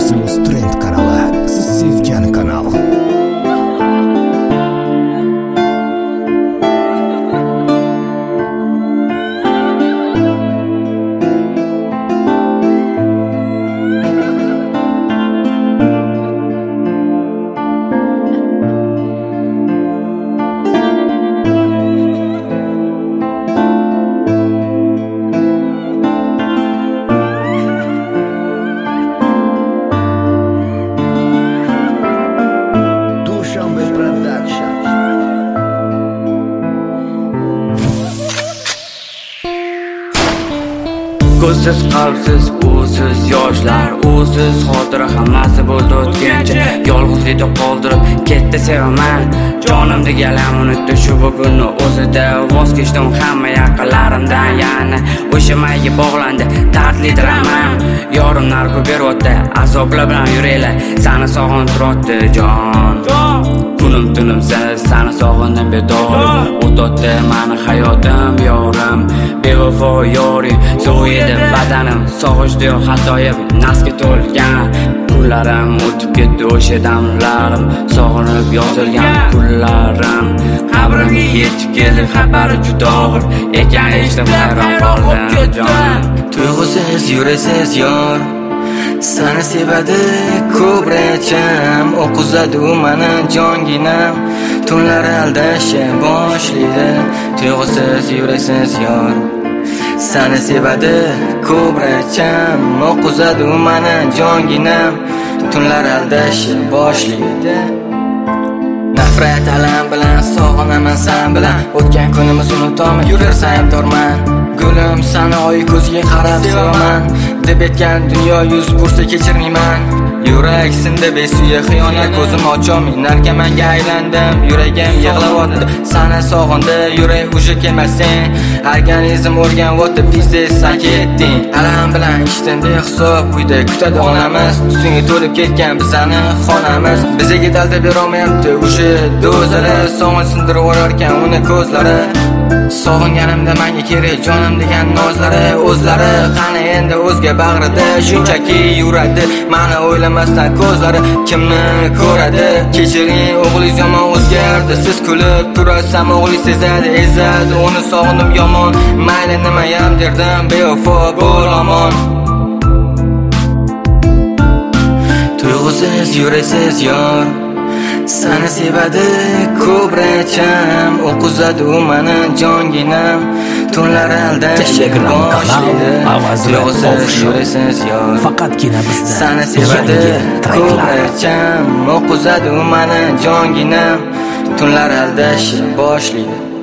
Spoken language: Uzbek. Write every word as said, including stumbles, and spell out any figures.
Maximum Trend kanali, siz sevgan kanal. Ko'zsiz, qalbsiz, usiz yoshlar, usiz xotira hammasi bo'ldi o'tgancha. Yolg'izlikda qoldirib ketdi sevaman. Jonimda galam unutdi shu bugunni o'zida. Voz kechdim hamma yaqinlarimdan, yana o'sha mayga bog'landi dardli dramam. Yorim narko beryapti, azoblar bilan yuraylar, seni sog'intirotdi jon. Kunim tunim sensiz, seni sog'indim bedor. O'totdi meni hayotim yorim, bevafo yoring, so'ydi badanim, sog'ishdi xatoyim, nasga to'lgan kunlarim o'tib ketdi o'sha damlarim, sog'inib yozilgan kunlarim. Qabrimga yetib keldi xabari juda og'ir ekan, eshitib hayron qoldim jon. Tuyg'usiz yurasiz yor, seni sevadi ko'bracham, o'qizadi u meni jonginam, tunlar aldasha boshlaydi. Tuyg'usiz yurasiz yor, seni sevadi ko'bracham, o'qizadi u meni jonginam, tunlar aldasha boshlaydi. Nafrat alam bilan sog'inaman sen bilan, o'tgan kunimiz unutaman, yurarsam aybdorman. Gulim seni oy ko'ziga qarab sevaman, deb aytgan dunyo yuz bursa kechirmayman. Yurak sindi besuya xiyonat, ko'zim ocholmay narkomanga aylandim, yuragim yig'layotdi, seni sog'indi, yurak uje kelmasang, organizm o'rganyapti, pizdes san ketding. Alam bilan ishdan behisob uyda kutadi onamiz, tutunga to'lib ketgan bizani xonamiz. Bizga dalda berolmayapti o'sha do'zlari, sog'in sindirib o'rarkan uni ko'zlari. Sog'inganimda menga kerak jonim degan nozlari, o'zlari qani endi o'zga bag'rida, shunchaki yuradi meni o'ylamasdan ko'zlari, kimni ko'radi. Kechiring o'g'lingiz yomon o'zgardi, siz kulib turasam o'g'lingiz sezadi izzat, uni sog'indim yomon, mayli nima ham derdim, bevafo bo'l omon. Tuyg'usiz yurasiz yor, seni sevadi ko'bracham, o'qizadi u meni jonginam, tunlar aldashib boshlaydi. Tuyg'usiz yurasiz yor, Faqatgina bizda seni sevadi ko'bracham, o'qizadi u meni jonginam, tunlar aldashib boshlaydi.